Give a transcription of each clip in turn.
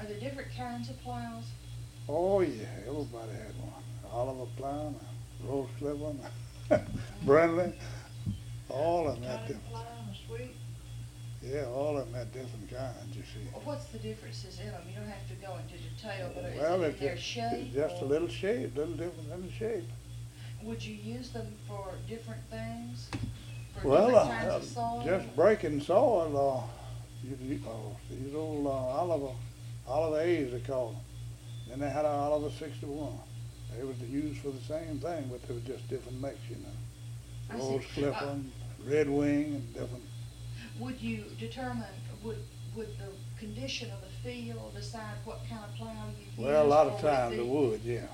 Are there different kinds of plows? Oh yeah, everybody had one. Oliver plow, Rose Clipper, Mm-hmm. Brindley, all of them had Cotton different. plow and a sweep. Yeah, all of them had different kinds. You see. What's the differences in them? You don't have to go into detail, but is Well, it it's in their it's shape just a or little shape, little different in the shape. would you use them for different things? For Well, different kinds of soil? just breaking soil. These old Oliver A's they call them. Then they had an Oliver 61. They were used for the same thing, but they were just different makes, you know. I see. Rose Clipper, Red Wing, and different. Would you determine, would, would the condition of the field decide what kind of plow you use? Well, a lot or of would it times be- it would, yeah.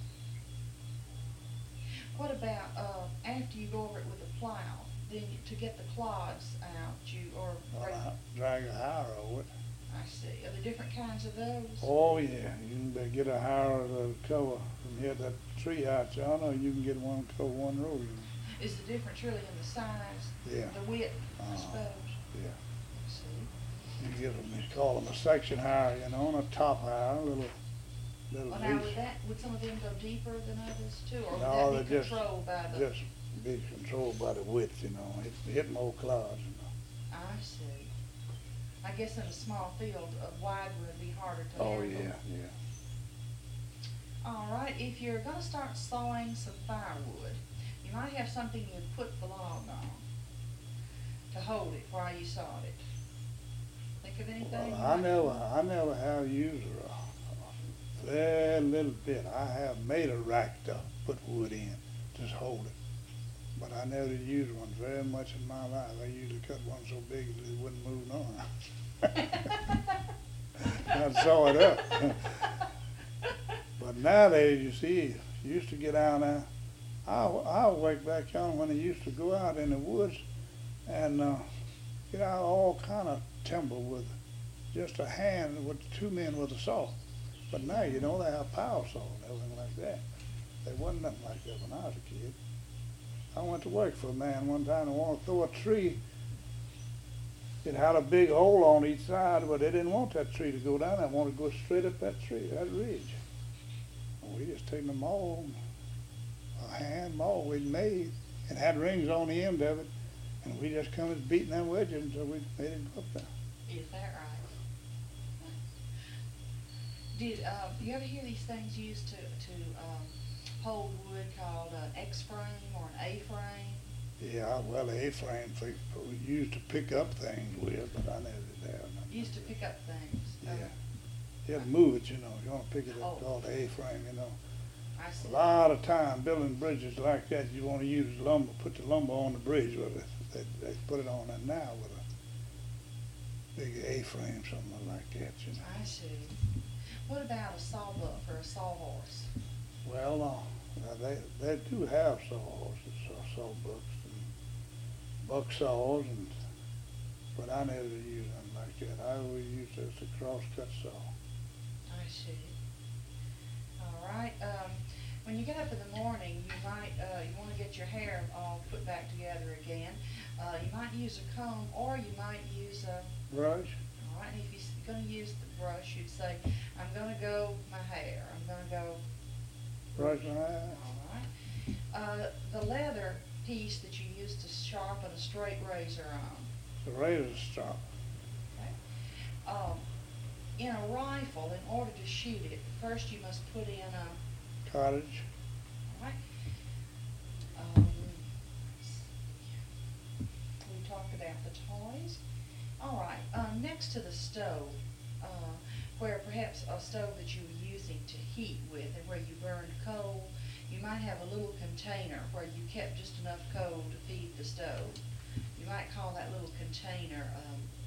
What about, after you go over it with a plow, then to get the clods out, or break, Drag a harrow over it. I see. Are there different kinds of those? Oh yeah, you can get a harrow to cover from here that tree out yonder, or you can get one to cover one row. You know. Is the difference really in the size? Yeah. The width, I Uh-huh. suppose? Yeah. I see. You get them, they call them a section harrow, you know, and a top harrow, little Well, now, piece. would some of them go deeper than others too, or No, would that they be controlled by the? just be controlled by the width, you know, hit more clouds, you know. I see. I guess in a small field, a wide one would be harder to Oh, handle. yeah, yeah. All right, if you're gonna start sawing some firewood, you might have something you put the log on to hold it while you sawed it. Think of anything? Well, I never have used a very little bit. I have made a rack to put wood in, just hold it. But I never did use one very much in my life. I usually cut one so big that it wouldn't move on. I'd saw it up. But nowadays, you see, you used to get out there. I worked back on when they used to go out in the woods and get out all kind of timber with just a hand with two men with a saw. But now, you know, they have power saw and everything like that. There wasn't nothing like that when I was a kid. I went to work for a man one time and wanted to throw a tree. It had a big hole on each side, but they didn't want that tree to go down. They wanted to go straight up that tree, that ridge. And we just taken the maul, a hand maul we'd made, and had rings on the end of it, and we just come and beating that wedge until we made it go up there. Is that right? Did, you ever hear these things used to hold wood called an X-frame or an A-frame? Yeah, well, the A-frame we used to pick up things with, but I never did that. Used to pick up things? Yeah. You had to move it, you know. You want to pick it up, Oh. called the A-frame, you know. I see. A lot of time building bridges like that, you want to use lumber, put the lumber on the bridge with it. They put it on it now with a big A-frame, something like that, you know. I see. What about a sawbuck or a sawhorse? Well, they do have sawhorses, sawbucks and buck saws, but I never used them like that. I always used just a cross-cut saw. I see. All right. When you get up in the morning, you might you want to get your hair all put back together again. You might use a comb, or you might use a. Brush? All right. If you're going to use the brush, you'd say, "I'm going to go my hair. I'm going to go." Brush my hair? All right. The leather piece that you use to sharpen a straight razor on. The razor strop. Okay. In a rifle, in order to shoot it, first you must put in a. Cottage. All right. Let's see. We talked about the toys. All right. Next to the stove, where perhaps a stove that you were using to heat with and where you burned coal, you might have a little container where you kept just enough coal to feed the stove. You might call that little container